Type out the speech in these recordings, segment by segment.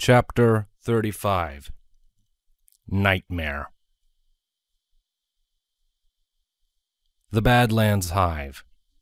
Chapter 35 Nightmare. The Badlands Hive.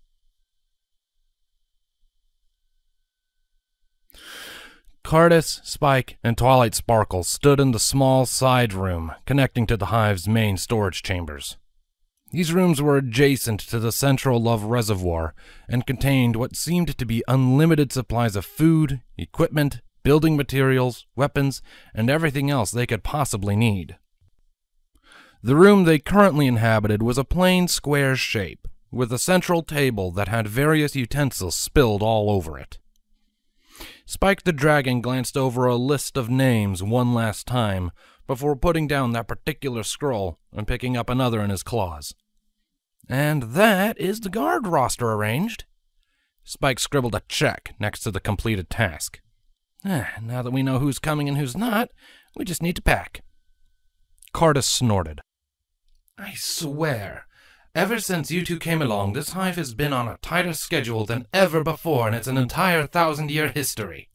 Cardus, Spike, and Twilight Sparkle stood in the small side room connecting to the hive's main storage chambers. These rooms were adjacent to the central love reservoir and contained what seemed to be unlimited supplies of food, equipment, building materials, weapons, and everything else they could possibly need. The room they currently inhabited was a plain square shape, with a central table that had various utensils spilled all over it. Spike the Dragon glanced over a list of names one last time before putting down that particular scroll and picking up another in his claws. "And that is the guard roster arranged." Spike scribbled a check next to the completed task. Now that we know who's coming and who's not, we just need to pack." Cardus snorted. "I swear, ever since you two came along, this hive has been on a tighter schedule than ever before in its entire 1,000-year history."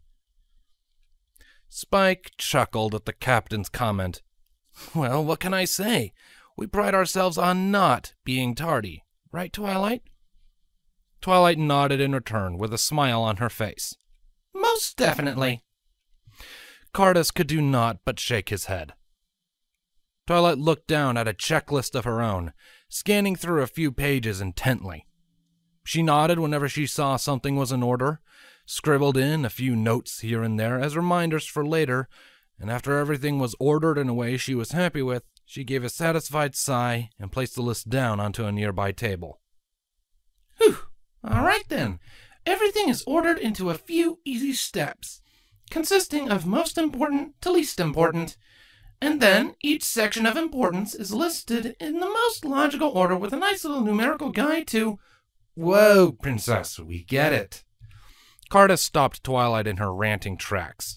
Spike chuckled at the captain's comment. "Well, what can I say? We pride ourselves on not being tardy. Right, Twilight?" Twilight nodded in return with a smile on her face. "Most definitely." Cardus could do naught but shake his head. Twilight looked down at a checklist of her own, scanning through a few pages intently. She nodded whenever she saw something was in order, scribbled in a few notes here and there as reminders for later, and after everything was ordered in a way she was happy with, she gave a satisfied sigh and placed the list down onto a nearby table. "Whew! All right then. Everything is ordered into a few easy steps, consisting of most important to least important, and then each section of importance is listed in the most logical order with a nice little numerical guide to—" "Whoa, Princess, we get it." Cardus stopped Twilight in her ranting tracks.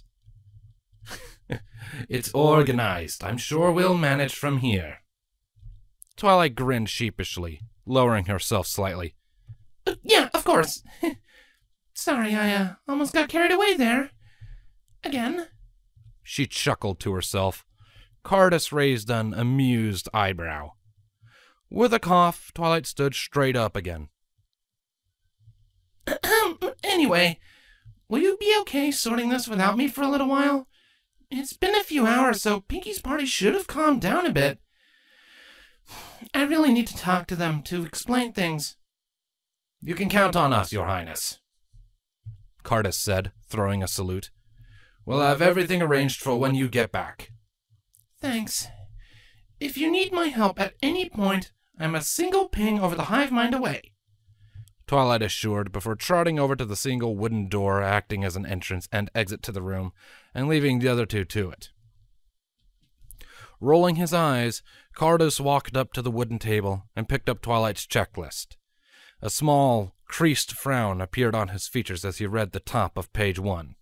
"It's organized. I'm sure we'll manage from here." Twilight grinned sheepishly, lowering herself slightly. "Yeah, of course. Sorry, I almost got carried away there. Again." She chuckled to herself. Cardus raised an amused eyebrow. With a cough, Twilight stood straight up again. "Anyway, will you be okay sorting this without me for a little while? It's been a few hours, so Pinky's party should have calmed down a bit. I really need to talk to them to explain things." "You can count on us, Your Highness," Cardus said, throwing a salute. "We'll have everything arranged for when you get back." "Thanks. If you need my help at any point, I'm a single ping over the hive mind away," Twilight assured before trotting over to the single wooden door acting as an entrance and exit to the room, and leaving the other two to it. Rolling his eyes, Cardus walked up to the wooden table and picked up Twilight's checklist. A small, creased frown appeared on his features as he read the top of page 1.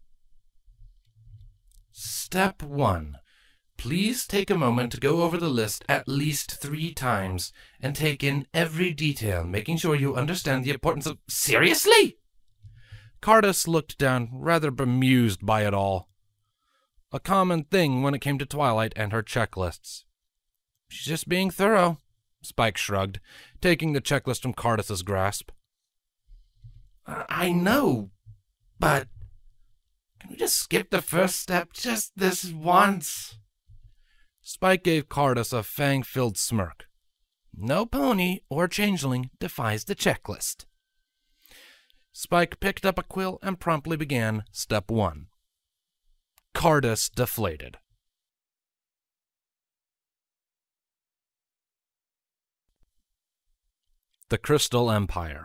"Step 1. Please take a moment to go over the list at least 3 times and take in every detail, making sure you understand the importance of—" "Seriously?" Cardus looked down, rather bemused by it all. A common thing when it came to Twilight and her checklists. "She's just being thorough," Spike shrugged, taking the checklist from Cardus's grasp. "I know, but can we just skip the first step just this once?" Spike gave Cardus a fang-filled smirk. "No pony or changeling defies the checklist." Spike picked up a quill and promptly began step 1. Cardus deflated. The Crystal Empire.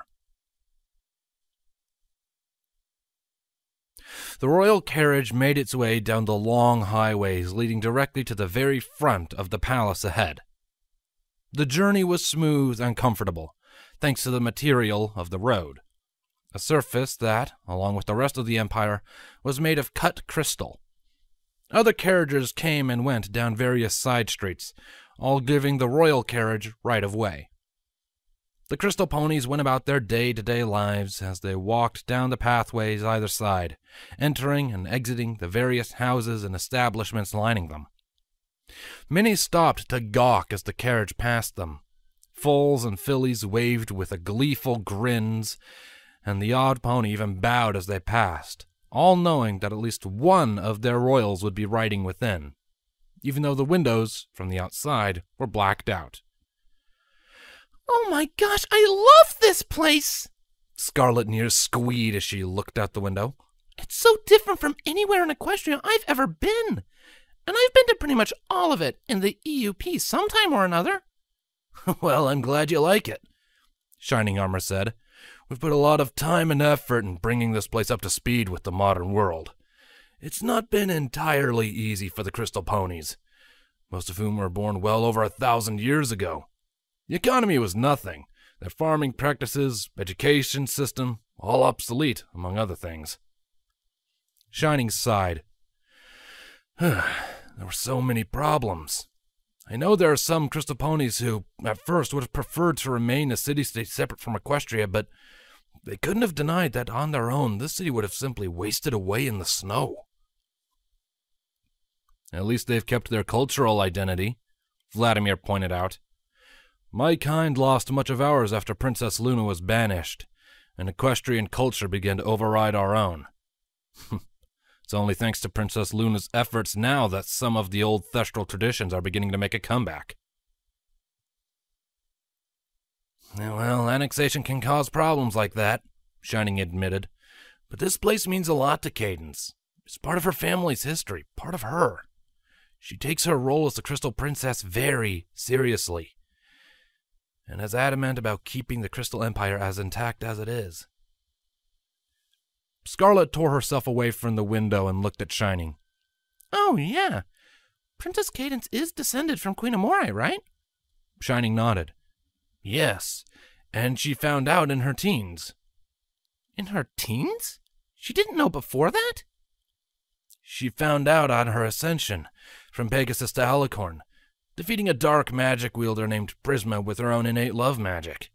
The royal carriage made its way down the long highways leading directly to the very front of the palace ahead. The journey was smooth and comfortable, thanks to the material of the road, a surface that, along with the rest of the empire, was made of cut crystal. Other carriages came and went down various side streets, all giving the royal carriage right of way. The crystal ponies went about their day-to-day lives as they walked down the pathways either side, entering and exiting the various houses and establishments lining them. Many stopped to gawk as the carriage passed them. Foals and fillies waved with a gleeful grins, and the odd pony even bowed as they passed, all knowing that at least one of their royals would be riding within, even though the windows, from the outside, were blacked out. "Oh my gosh, I love this place!" Scarlet Near squeaked as she looked out the window. "It's so different from anywhere in Equestria I've ever been. And I've been to pretty much all of it in the EUP sometime or another." "Well, I'm glad you like it," Shining Armor said. "We've put a lot of time and effort in bringing this place up to speed with the modern world. It's not been entirely easy for the crystal ponies, most of whom were born well over 1,000 years ago. The economy was nothing. Their farming practices, education system, all obsolete, among other things." Shining sighed. "There were so many problems. I know there are some crystal ponies who, at first, would have preferred to remain a city-state separate from Equestria, but they couldn't have denied that on their own this city would have simply wasted away in the snow." "At least they've kept their cultural identity," Vladimir pointed out. "My kind lost much of ours after Princess Luna was banished, and equestrian culture began to override our own. It's only thanks to Princess Luna's efforts now that some of the old Thestral traditions are beginning to make a comeback." "Well, annexation can cause problems like that," Shining admitted. "But this place means a lot to Cadence. It's part of her family's history, part of her. She takes her role as the Crystal Princess very seriously, and is adamant about keeping the Crystal Empire as intact as it is." Scarlet tore herself away from the window and looked at Shining. "Oh, yeah. Princess Cadence is descended from Queen Amore, right?" Shining nodded. "Yes, and she found out in her teens." "In her teens? She didn't know before that?" "She found out on her ascension, from Pegasus to Alicorn, defeating a dark magic wielder named Prisma with her own innate love magic.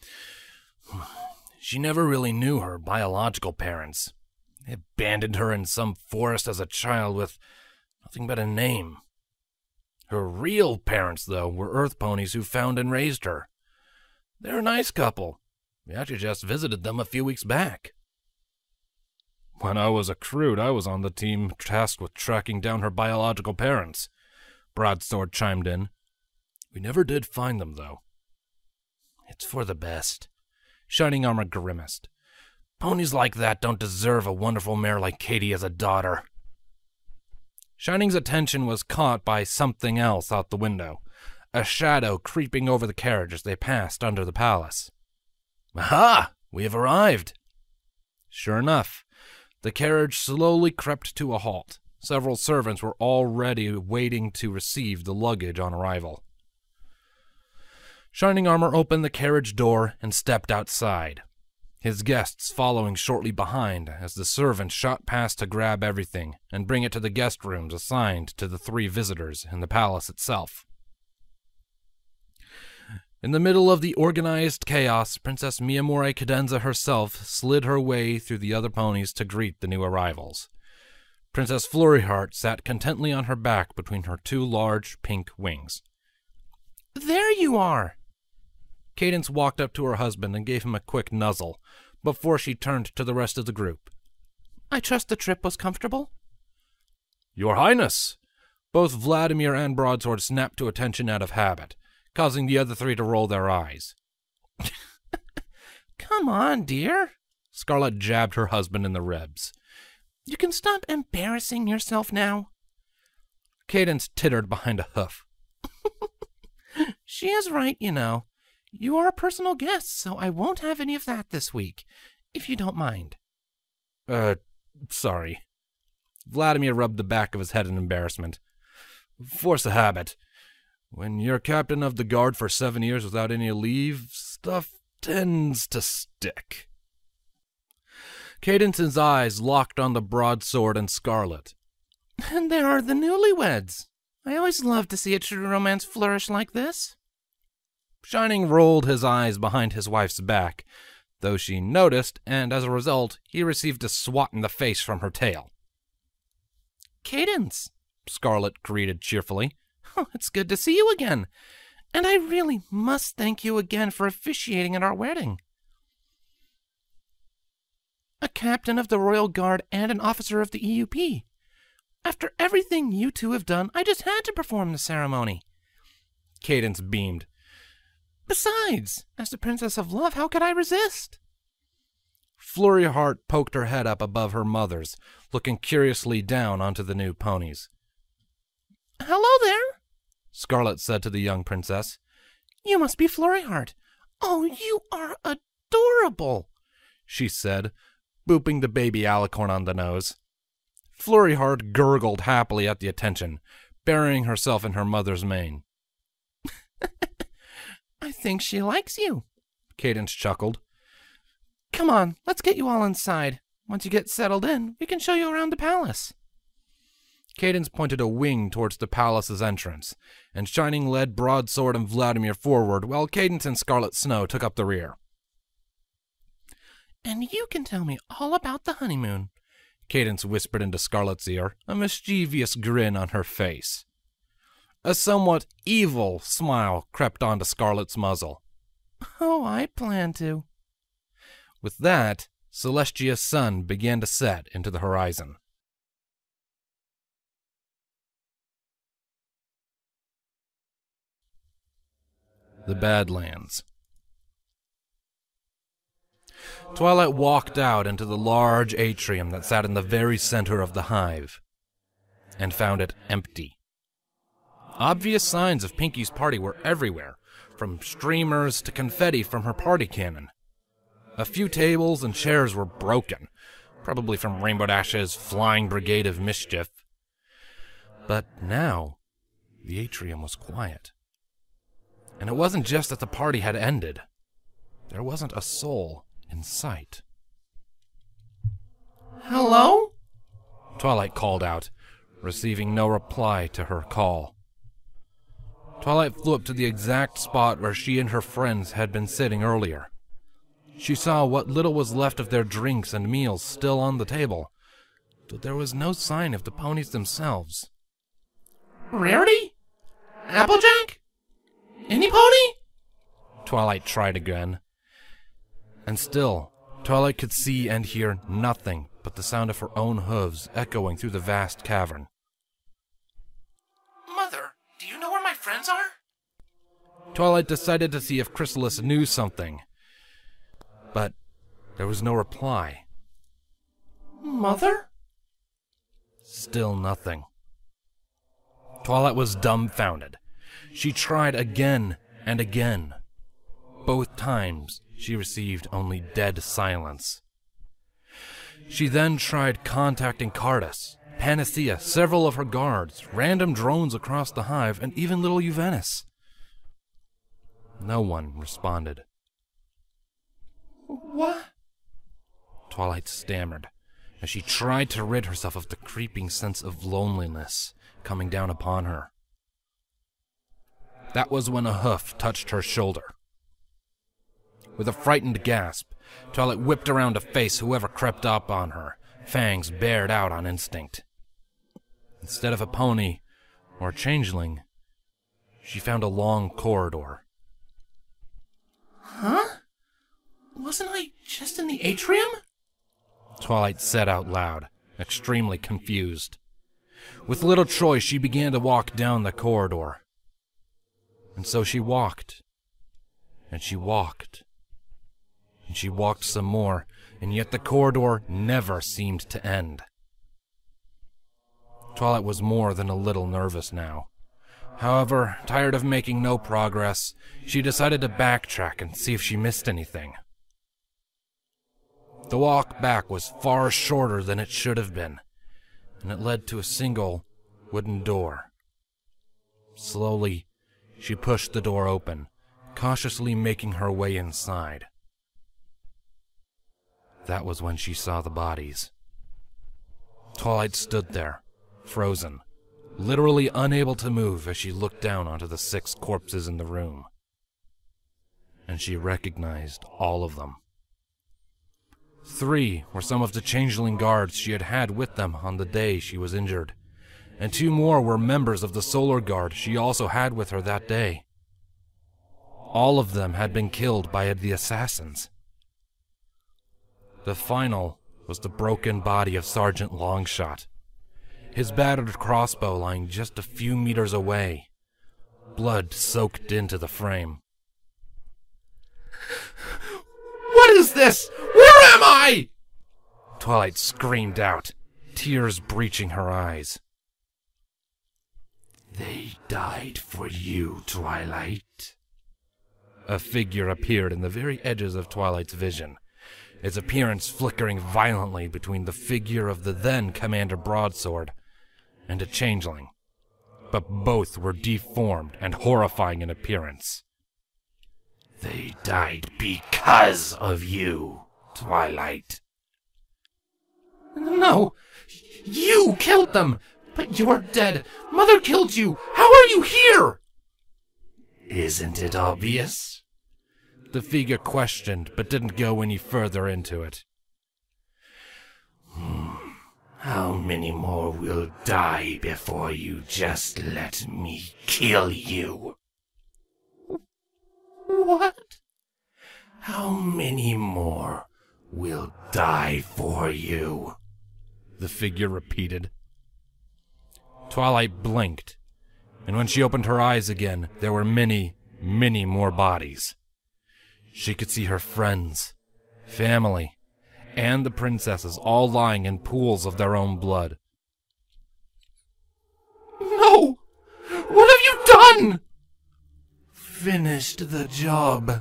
She never really knew her biological parents. They abandoned her in some forest as a child with nothing but a name. Her real parents, though, were Earth ponies who found and raised her. They're a nice couple. We actually just visited them a few weeks back." "When I was a Crude, I was on the team tasked with tracking down her biological parents," Broadsword chimed in. "We never did find them, though." "It's for the best." Shining Armor grimaced. "Ponies like that don't deserve a wonderful mare like Katie as a daughter." Shining's attention was caught by something else out the window, a shadow creeping over the carriage as they passed under the palace. "Aha! We have arrived." Sure enough, the carriage slowly crept to a halt. Several servants were already waiting to receive the luggage on arrival. Shining Armor opened the carriage door and stepped outside, his guests following shortly behind as the servant shot past to grab everything and bring it to the guest rooms assigned to the 3 visitors in the palace itself. In the middle of the organized chaos, Princess Miyamori Cadenza herself slid her way through the other ponies to greet the new arrivals. Princess Flurryheart sat contently on her back between her 2 large pink wings. "There you are!" Cadence walked up to her husband and gave him a quick nuzzle before she turned to the rest of the group. "I trust the trip was comfortable?" "Your Highness!" Both Vladimir and Broadsword snapped to attention out of habit, causing the other 3 to roll their eyes. "Come on, dear." Scarlet jabbed her husband in the ribs. "You can stop embarrassing yourself now." Cadence tittered behind a hoof. "She is right, you know. You are a personal guest, so I won't have any of that this week, if you don't mind." Sorry." Vladimir rubbed the back of his head in embarrassment. "Force of habit. When you're captain of the guard for 7 years without any leave, stuff tends to stick." Cadence's eyes locked on the Broadsword and Scarlet. "And there are the newlyweds. I always love to see a true romance flourish like this." Shining rolled his eyes behind his wife's back, though she noticed, and as a result, he received a swat in the face from her tail. Cadence, Scarlet greeted cheerfully. Oh, it's good to see you again. And I really must thank you again for officiating at our wedding. A captain of the Royal Guard and an officer of the EUP. After everything you two have done, I just had to perform the ceremony. Cadence beamed. Besides, as the Princess of Love, how could I resist? Flurry Heart poked her head up above her mother's, looking curiously down onto the new ponies. Hello there, Scarlet said to the young princess. You must be Flurry Heart. Oh, you are adorable, she said, booping the baby alicorn on the nose. Flurry Heart gurgled happily at the attention, burying herself in her mother's mane. I think she likes you, Cadence chuckled. Come on, let's get you all inside. Once you get settled in, we can show you around the palace. Cadence pointed a wing towards the palace's entrance, and Shining led Broadsword and Vladimir forward, while Cadence and Scarlet Snow took up the rear. And you can tell me all about the honeymoon, Cadence whispered into Scarlet's ear, a mischievous grin on her face. A somewhat evil smile crept onto Scarlet's muzzle. Oh, I plan to. With that, Celestia's sun began to set into the horizon. The Badlands. Twilight walked out into the large atrium that sat in the very center of the hive, and found it empty. Obvious signs of Pinky's party were everywhere, from streamers to confetti from her party cannon. A few tables and chairs were broken, probably from Rainbow Dash's flying brigade of mischief. But now, the atrium was quiet. And it wasn't just that the party had ended. There wasn't a soul in sight. Hello? Twilight called out, receiving no reply to her call. Twilight flew up to the exact spot where she and her friends had been sitting earlier. She saw what little was left of their drinks and meals still on the table, but there was no sign of the ponies themselves. Rarity? Applejack? Any pony? Twilight tried again. And still, Twilight could see and hear nothing but the sound of her own hooves echoing through the vast cavern. Mother, do you know where my friends are? Twilight decided to see if Chrysalis knew something, but there was no reply. Mother? Still nothing. Twilight was dumbfounded. She tried again and again. Both times, she received only dead silence. She then tried contacting Cardus, Panacea, several of her guards, random drones across the hive, and even little Uvenus. No one responded. What? Twilight stammered, as she tried to rid herself of the creeping sense of loneliness coming down upon her. That was when a hoof touched her shoulder. With a frightened gasp, Twilight whipped around to face whoever crept up on her, fangs bared out on instinct. Instead of a pony or a changeling, she found a long corridor. Huh? Wasn't I just in the atrium? Twilight said out loud, extremely confused. With little choice, she began to walk down the corridor. And so she walked, and she walked, and she walked some more, and yet the corridor never seemed to end. Twilight was more than a little nervous now. However, tired of making no progress, she decided to backtrack and see if she missed anything. The walk back was far shorter than it should have been, and it led to a single wooden door. Slowly, she pushed the door open, cautiously making her way inside. That was when she saw the bodies. Twilight stood there, frozen, literally unable to move as she looked down onto the 6 corpses in the room. and she recognized all of them. 3 were some of the changeling guards she had had with them on the day she was injured, and 2 more were members of the Solar Guard she also had with her that day. All of them had been killed by the assassins. The final was the broken body of Sergeant Longshot, his battered crossbow lying just a few meters away, blood soaked into the frame. What is this? Where am I? Twilight screamed out, tears breaching her eyes. They died for you, Twilight. A figure appeared in the very edges of Twilight's vision, its appearance flickering violently between the figure of the then Commander Broadsword and a changeling, but both were deformed and horrifying in appearance. They died because of you, Twilight. No, you killed them, but you're dead. Mother killed you. How are you here? Isn't it obvious? The figure questioned, but didn't go any further into it. How many more will die before you just let me kill you? What? How many more will die for you? The figure repeated. Twilight blinked, and when she opened her eyes again, there were many, many more bodies. She could see her friends, family, and the princesses all lying in pools of their own blood. No! What have you done? Finished the job.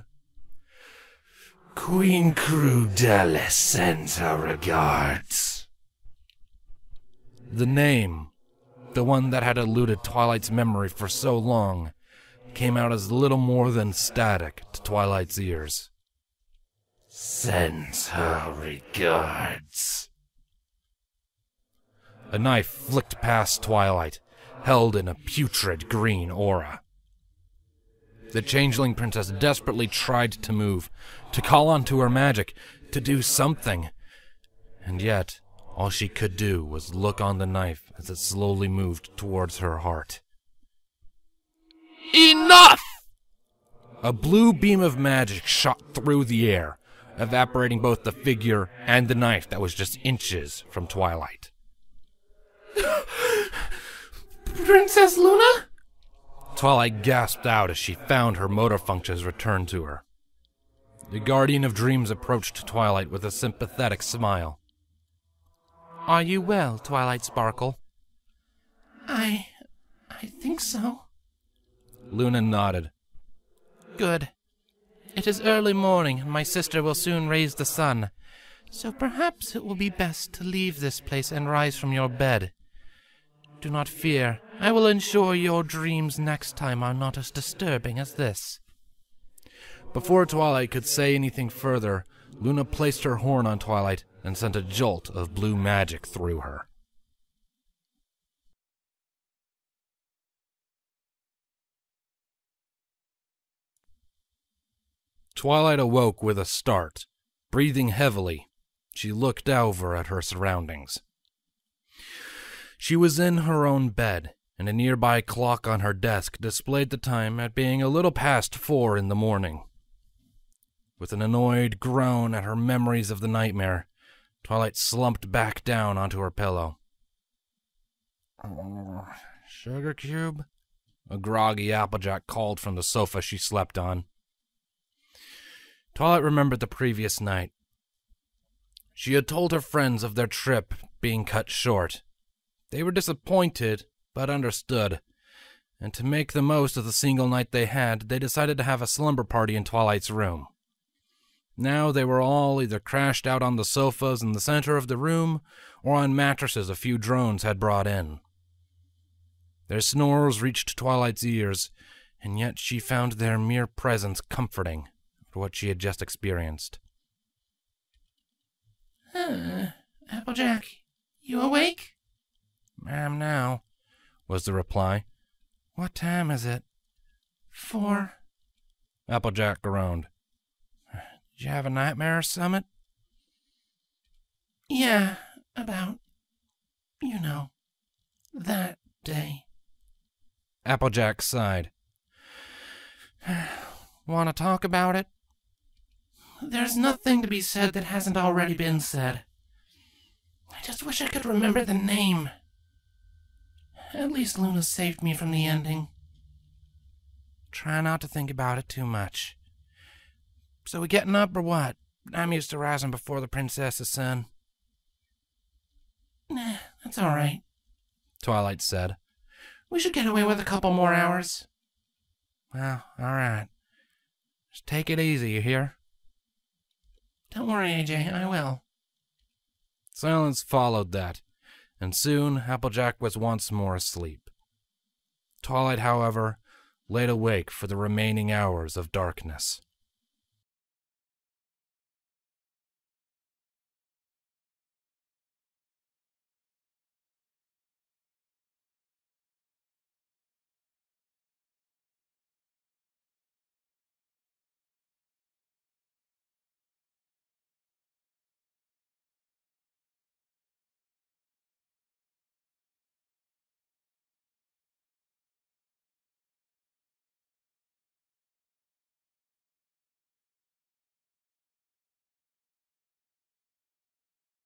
Queen Crudele sends her regards. The name, the one that had eluded Twilight's memory for so long, came out as little more than static to Twilight's ears. Sends her regards. A knife flicked past Twilight, held in a putrid green aura. The changeling princess desperately tried to move, to call onto her magic, to do something. And yet, all she could do was look on the knife as it slowly moved towards her heart. Enough! A blue beam of magic shot through the air, evaporating both the figure and the knife that was just inches from Twilight. Princess Luna? Twilight gasped out as she found her motor functions return to her. The Guardian of Dreams approached Twilight with a sympathetic smile. Are you well, Twilight Sparkle? I think so. Luna nodded. Good. It is early morning, and my sister will soon raise the sun, so perhaps it will be best to leave this place and rise from your bed. Do not fear. I will ensure your dreams next time are not as disturbing as this. Before Twilight could say anything further, Luna placed her horn on Twilight and sent a jolt of blue magic through her. Twilight awoke with a start. Breathing heavily, she looked over at her surroundings. She was in her own bed, and a nearby clock on her desk displayed the time at being a little past 4 in the morning. With an annoyed groan at her memories of the nightmare, Twilight slumped back down onto her pillow. "Sugar cube?" a groggy Applejack called from the sofa she slept on. Twilight remembered the previous night. She had told her friends of their trip being cut short. They were disappointed, but understood, and to make the most of the single night they had, they decided to have a slumber party in Twilight's room. Now they were all either crashed out on the sofas in the center of the room, or on mattresses a few drones had brought in. Their snores reached Twilight's ears, and yet she found their mere presence comforting for what she had just experienced. Applejack, you awake? "Ma'am, now," was the reply. "What time is it?" 4. Applejack groaned. Did you have a nightmare or something? Yeah, about, that day. Applejack sighed. Want to talk about it? There's nothing to be said that hasn't already been said. I just wish I could remember the name. At least Luna saved me from the ending. Try not to think about it too much. So we getting up or what? I'm used to rising before the princess's sun. Nah, that's all right. Twilight said. We should get away with a couple more hours. Well, all right. Just take it easy, you hear? Don't worry, AJ, I will. Silence followed that, and soon Applejack was once more asleep. Twilight, however, laid awake for the remaining hours of darkness.